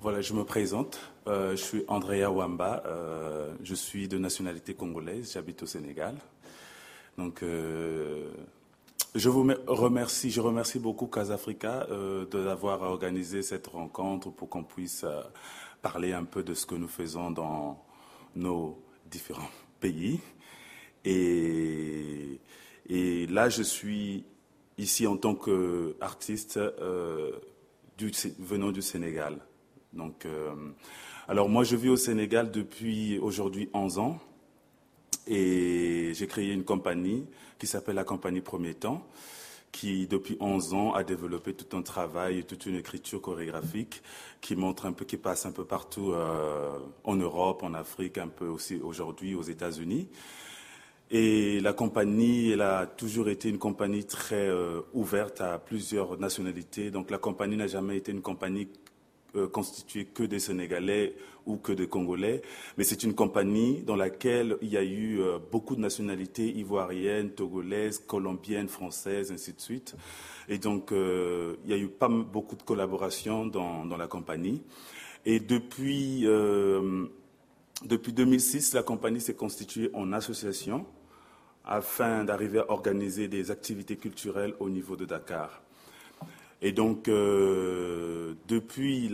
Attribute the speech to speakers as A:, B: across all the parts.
A: Voilà, je me présente. Je suis Andrea Wamba. Je suis de nationalité congolaise. J'habite au Sénégal. Donc, je remercie beaucoup Casafrica d'avoir organisé cette rencontre pour qu'on puisse parler un peu de ce que nous faisons dans nos différents pays. Et, et là, je suis ici en tant qu'artiste venant du Sénégal. Donc, alors moi, je vis au Sénégal depuis aujourd'hui 11 ans et j'ai créé une compagnie qui s'appelle la Compagnie Premier Temps, qui depuis 11 ans a développé tout un travail, toute une écriture chorégraphique qui montre un peu, qui passe un peu partout en Europe, en Afrique, un peu aussi aujourd'hui aux États-Unis. Et la compagnie, elle a toujours été une compagnie très ouverte à plusieurs nationalités. Donc la compagnie n'a jamais été une compagnie constituée que des Sénégalais ou que des Congolais, mais c'est une compagnie dans laquelle il y a eu beaucoup de nationalités ivoiriennes, togolaises, colombiennes, françaises, ainsi de suite. Et donc il y a eu pas beaucoup de collaborations dans la compagnie. Et depuis 2006, la compagnie s'est constituée en association afin d'arriver à organiser des activités culturelles au niveau de Dakar. Et donc, depuis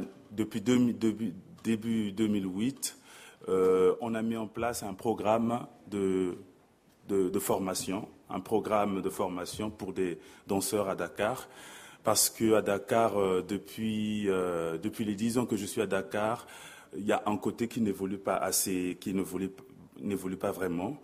A: début 2008, on a mis en place un programme de formation, un programme de formation pour des danseurs à Dakar. Parce qu'à Dakar, depuis les 10 ans que je suis à Dakar, il y a un côté qui n'évolue pas assez, qui n'évolue pas vraiment.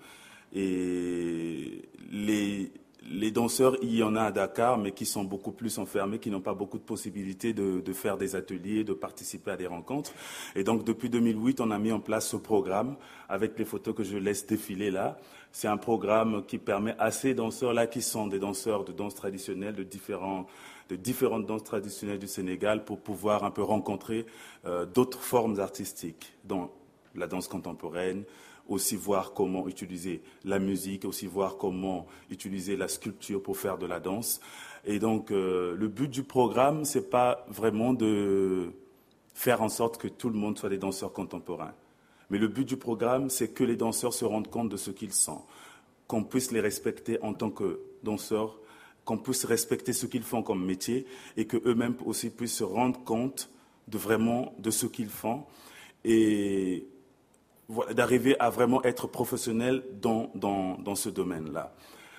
A: Et les danseurs, il y en a à Dakar, mais qui sont beaucoup plus enfermés, qui n'ont pas beaucoup de possibilités de faire des ateliers, de participer à des rencontres. Et donc, depuis 2008, on a mis en place ce programme avec les photos que je laisse défiler là. C'est un programme qui permet à ces danseurs-là, qui sont des danseurs de danse traditionnelle, de différentes danses traditionnelles du Sénégal, pour pouvoir un peu rencontrer d'autres formes artistiques, dont la danse contemporaine, aussi voir comment utiliser la musique, aussi voir comment utiliser la sculpture pour faire de la danse. Et donc, le but du programme, c'est pas vraiment de faire en sorte que tout le monde soit des danseurs contemporains. Mais le but du programme, c'est que les danseurs se rendent compte de ce qu'ils sont, qu'on puisse les respecter en tant que danseurs, qu'on puisse respecter ce qu'ils font comme métier et qu'eux-mêmes aussi puissent se rendre compte de ce qu'ils font et d'arriver à vraiment être professionnel dans ce domaine-là.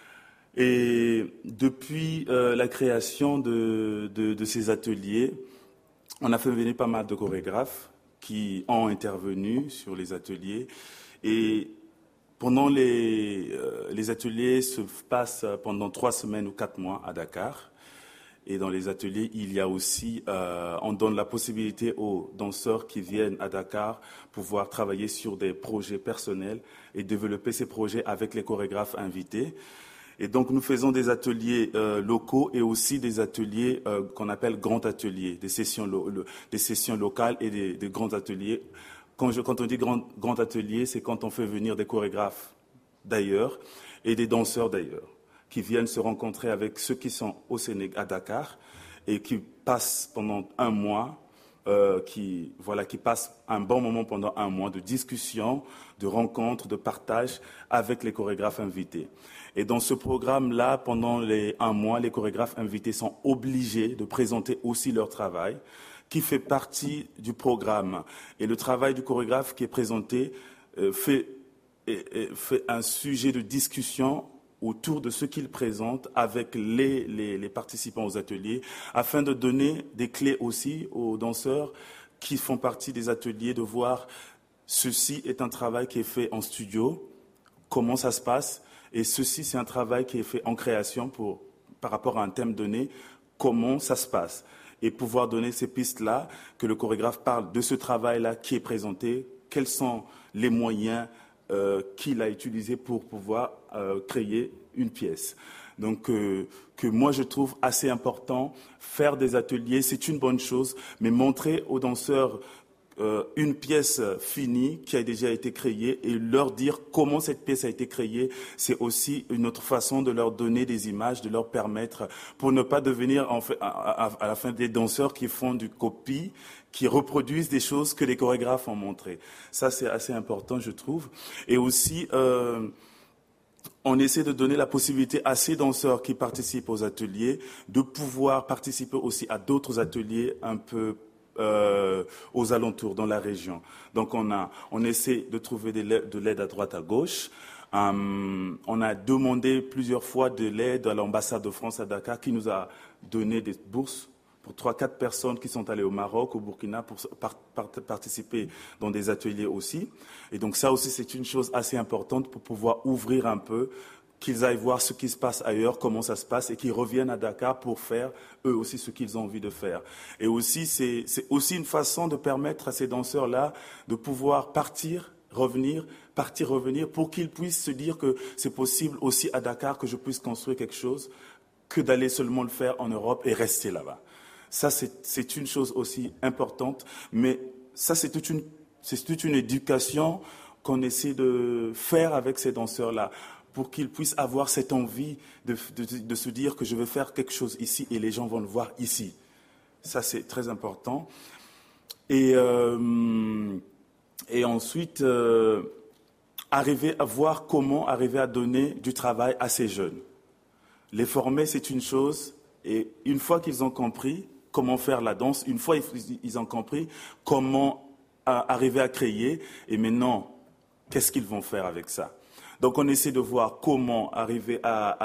A: Et depuis la création de ces ateliers, on a fait venir pas mal de chorégraphes qui ont intervenu sur les ateliers. Et pendant les ateliers se passent pendant 3 semaines ou 4 mois à Dakar. Et dans les ateliers, il y a aussi, on donne la possibilité aux danseurs qui viennent à Dakar pouvoir travailler sur des projets personnels et développer ces projets avec les chorégraphes invités. Et donc, nous faisons des ateliers locaux et aussi des ateliers qu'on appelle grands ateliers, des sessions locales et des grands ateliers. Quand on dit grand atelier, c'est quand on fait venir des chorégraphes d'ailleurs et des danseurs d'ailleurs, qui viennent se rencontrer avec ceux qui sont au Sénégal, à Dakar, et qui passent pendant un mois, qui passent un bon moment pendant un mois de discussion, de rencontres, de partage avec les chorégraphes invités. Et dans ce programme-là, pendant un mois, les chorégraphes invités sont obligés de présenter aussi leur travail, qui fait partie du programme. Et le travail du chorégraphe qui est présenté fait un sujet de discussion autour de ce qu'il présente avec les participants aux ateliers, afin de donner des clés aussi aux danseurs qui font partie des ateliers, de voir ceci est un travail qui est fait en studio, comment ça se passe, et ceci c'est un travail qui est fait en création par rapport à un thème donné, comment ça se passe. Et pouvoir donner ces pistes-là, que le chorégraphe parle de ce travail-là qui est présenté, quels sont les moyens qu'il a utilisés pour pouvoir créer une pièce. Donc, que moi je trouve assez important, faire des ateliers, c'est une bonne chose, mais montrer aux danseurs une pièce finie qui a déjà été créée et leur dire comment cette pièce a été créée, c'est aussi une autre façon de leur donner des images, de leur permettre, pour ne pas devenir en fait, à la fin des danseurs qui font du copie, qui reproduisent des choses que les chorégraphes ont montrées. Ça, c'est assez important, je trouve. Et aussi, on essaie de donner la possibilité à ces danseurs qui participent aux ateliers de pouvoir participer aussi à d'autres ateliers un peu aux alentours, dans la région. Donc on essaie de trouver de l'aide à droite, à gauche. On a demandé plusieurs fois de l'aide à l'ambassade de France à Dakar qui nous a donné des bourses pour 3-4 personnes qui sont allées au Maroc, au Burkina, pour participer dans des ateliers aussi. Et donc ça aussi, c'est une chose assez importante pour pouvoir ouvrir un peu, qu'ils aillent voir ce qui se passe ailleurs, comment ça se passe, et qu'ils reviennent à Dakar pour faire eux aussi ce qu'ils ont envie de faire. Et aussi, c'est aussi une façon de permettre à ces danseurs-là de pouvoir partir, revenir, pour qu'ils puissent se dire que c'est possible aussi à Dakar que je puisse construire quelque chose, que d'aller seulement le faire en Europe et rester là-bas. Ça, c'est une chose aussi importante, mais ça, c'est toute une éducation qu'on essaie de faire avec ces danseurs-là, pour qu'ils puissent avoir cette envie de se dire que je vais faire quelque chose ici et les gens vont le voir ici. Ça, c'est très important. Et ensuite, arriver à voir comment arriver à donner du travail à ces jeunes. Les former, c'est une chose, et une fois qu'ils ont compris comment faire la danse, une fois ils ont compris comment arriver à créer, et maintenant, qu'est-ce qu'ils vont faire avec ça? Donc on essaie de voir comment arriver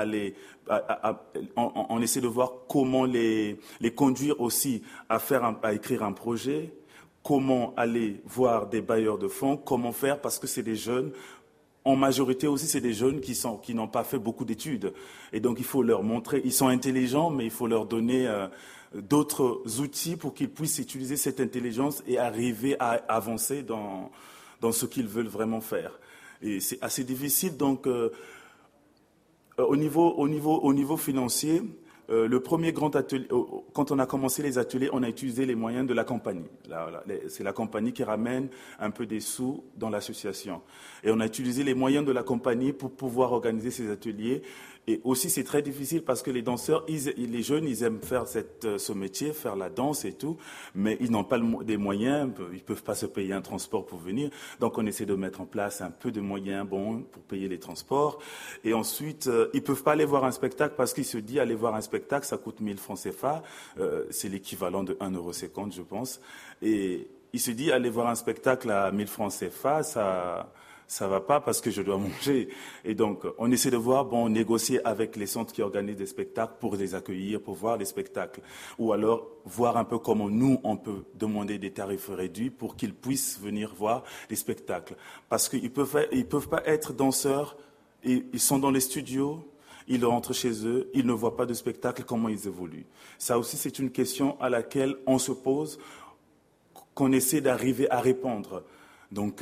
A: on essaie de voir comment les conduire aussi à écrire un projet, comment aller voir des bailleurs de fonds, comment faire, parce que c'est des jeunes. En majorité aussi, c'est des jeunes qui n'ont pas fait beaucoup d'études. Et donc, il faut leur montrer, ils sont intelligents, mais il faut leur donner d'autres outils pour qu'ils puissent utiliser cette intelligence et arriver à avancer dans ce qu'ils veulent vraiment faire. Et c'est assez difficile. Donc, au niveau financier, le premier grand atelier, quand on a commencé les ateliers, on a utilisé les moyens de la compagnie. C'est la compagnie qui ramène un peu des sous dans l'association. Et on a utilisé les moyens de la compagnie pour pouvoir organiser ces ateliers. Et aussi, c'est très difficile parce que les danseurs, les jeunes, ils aiment faire ce métier, faire la danse et tout, mais ils n'ont pas des moyens, ils ne peuvent pas se payer un transport pour venir. Donc, on essaie de mettre en place un peu de moyens pour payer les transports. Et ensuite, ils ne peuvent pas aller voir un spectacle parce qu'ils se disent, aller voir un spectacle, ça coûte 1000 francs CFA. C'est l'équivalent de 1,50 €, je pense. Et il se dit, aller voir un spectacle à 1000 francs CFA, ça va pas parce que je dois manger. Et donc, on essaie de voir, négocier avec les centres qui organisent des spectacles pour les accueillir, pour voir les spectacles. Ou alors, voir un peu comment nous, on peut demander des tarifs réduits pour qu'ils puissent venir voir les spectacles. Parce qu'ils peuvent pas être danseurs, et ils sont dans les studios, ils rentrent chez eux, ils ne voient pas de spectacle, comment ils évoluent. Ça aussi, c'est une question à laquelle on se pose, qu'on essaie d'arriver à répondre. Donc,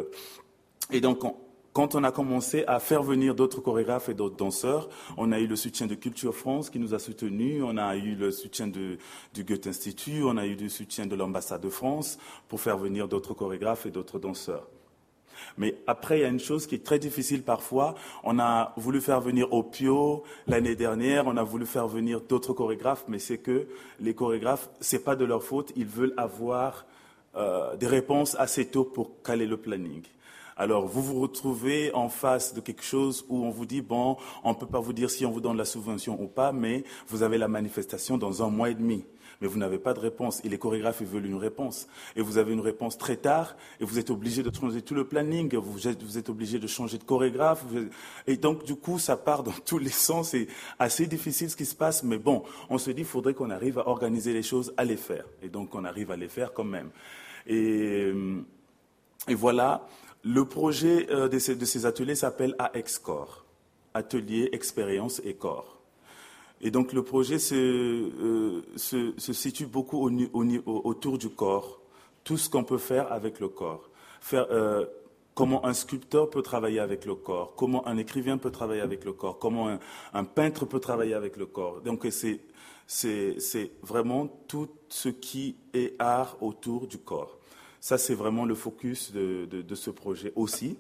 A: quand on a commencé à faire venir d'autres chorégraphes et d'autres danseurs, on a eu le soutien de Culture France qui nous a soutenus, on a eu le soutien du Goethe Institut, on a eu le soutien de l'ambassade de France pour faire venir d'autres chorégraphes et d'autres danseurs. Mais après, il y a une chose qui est très difficile parfois. On a voulu faire venir Opio l'année dernière, on a voulu faire venir d'autres chorégraphes, mais c'est que les chorégraphes, c'est pas de leur faute, ils veulent avoir des réponses assez tôt pour caler le planning. Alors, vous vous retrouvez en face de quelque chose où on vous dit, on ne peut pas vous dire si on vous donne la subvention ou pas, mais vous avez la manifestation dans 1 mois et demi. Mais vous n'avez pas de réponse. Et les chorégraphes, ils veulent une réponse. Et vous avez une réponse très tard, et vous êtes obligé de changer tout le planning, vous êtes obligé de changer de chorégraphe. Et donc, du coup, ça part dans tous les sens. C'est assez difficile ce qui se passe, mais on se dit, il faudrait qu'on arrive à organiser les choses, à les faire. Et donc, on arrive à les faire quand même. Et voilà. Le projet de ces ateliers s'appelle AXCORE, Atelier, Expérience et Corps. Et donc le projet se situe beaucoup autour du corps, tout ce qu'on peut faire avec le corps. Comment un sculpteur peut travailler avec le corps, comment un écrivain peut travailler avec le corps, comment un peintre peut travailler avec le corps. Donc c'est vraiment tout ce qui est art autour du corps. Ça, c'est vraiment le focus de ce projet aussi.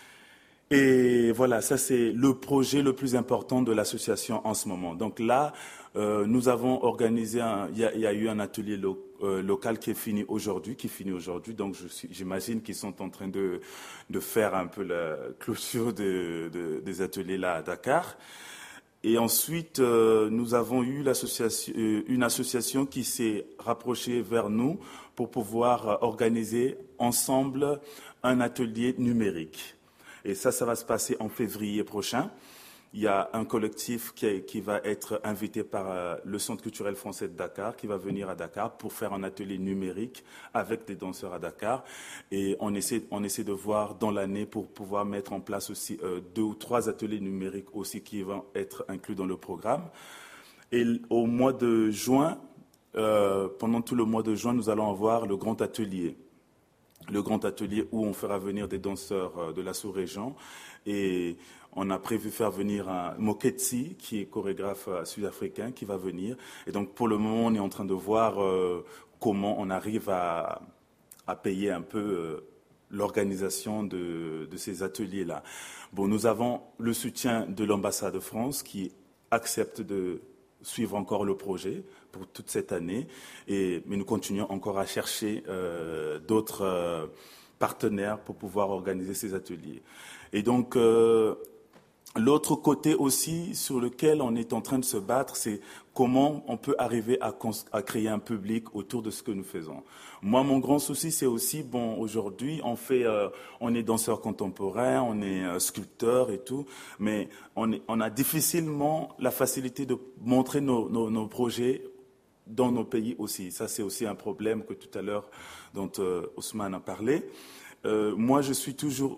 A: Et voilà, ça c'est le projet le plus important de l'association en ce moment. Donc là, nous avons organisé, il y a eu un atelier local qui finit aujourd'hui. Donc j'imagine qu'ils sont en train de faire un peu la clôture des ateliers là à Dakar. Et ensuite, nous avons eu une association qui s'est rapprochée vers nous pour pouvoir organiser ensemble un atelier numérique. Et ça va se passer en février prochain. Il y a un collectif qui va être invité par le Centre culturel français de Dakar, qui va venir à Dakar pour faire un atelier numérique avec des danseurs à Dakar. Et on essaie de voir dans l'année pour pouvoir mettre en place aussi 2 ou 3 ateliers numériques aussi qui vont être inclus dans le programme. Et au mois de juin, pendant tout le mois de juin, nous allons avoir le grand atelier. Le grand atelier où on fera venir des danseurs de la sous-région. Et on a prévu faire venir un Moketsi, qui est chorégraphe sud-africain, qui va venir. Et donc, pour le moment, on est en train de voir comment on arrive à payer un peu l'organisation de ces ateliers-là. Bon, nous avons le soutien de l'ambassade de France qui accepte de suivre encore le projet pour toute cette année, mais nous continuons encore à chercher d'autres partenaires pour pouvoir organiser ces ateliers. Et donc, l'autre côté aussi sur lequel on est en train de se battre, c'est comment on peut arriver à créer un public autour de ce que nous faisons. Moi, mon grand souci, c'est aussi, bon, aujourd'hui, on est danseur contemporain, on est sculpteur et tout, mais on a difficilement la facilité de montrer nos projets dans nos pays aussi. Ça, c'est aussi un problème que tout à l'heure, dont Ousmane a parlé. Moi, je suis toujours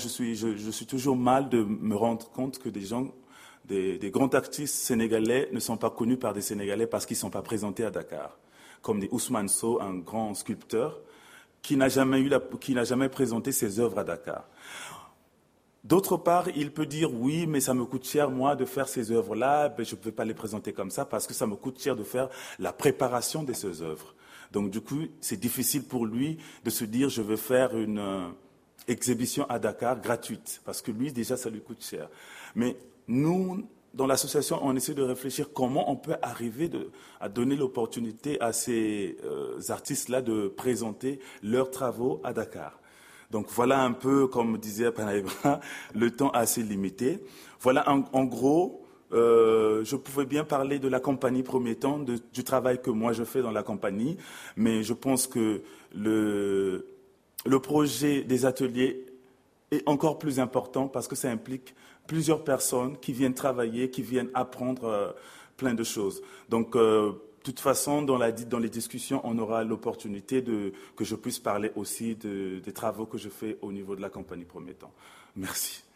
A: mal de me rendre compte que des grands artistes sénégalais ne sont pas connus par des Sénégalais parce qu'ils ne sont pas présentés à Dakar. Comme Ousmane Sow, un grand sculpteur, qui n'a jamais présenté ses œuvres à Dakar. D'autre part, il peut dire oui, mais ça me coûte cher, moi, de faire ces œuvres-là, je ne peux pas les présenter comme ça parce que ça me coûte cher de faire la préparation de ces œuvres. Donc, du coup, c'est difficile pour lui de se dire je veux faire une exhibition à Dakar gratuite, parce que lui, déjà, ça lui coûte cher. Mais nous, dans l'association, on essaie de réfléchir comment on peut arriver à donner l'opportunité à ces artistes-là de présenter leurs travaux à Dakar. Donc voilà un peu, comme disait Panaïba, le temps assez limité. Voilà en gros, je pouvais bien parler de la compagnie Premier Temps, du travail que moi je fais dans la compagnie, mais je pense que le projet des ateliers est encore plus important parce que ça implique plusieurs personnes qui viennent travailler, qui viennent apprendre plein de choses. Donc, de toute façon, dans les discussions, on aura l'opportunité que je puisse parler aussi des travaux que je fais au niveau de la compagnie Premier Temps. Merci.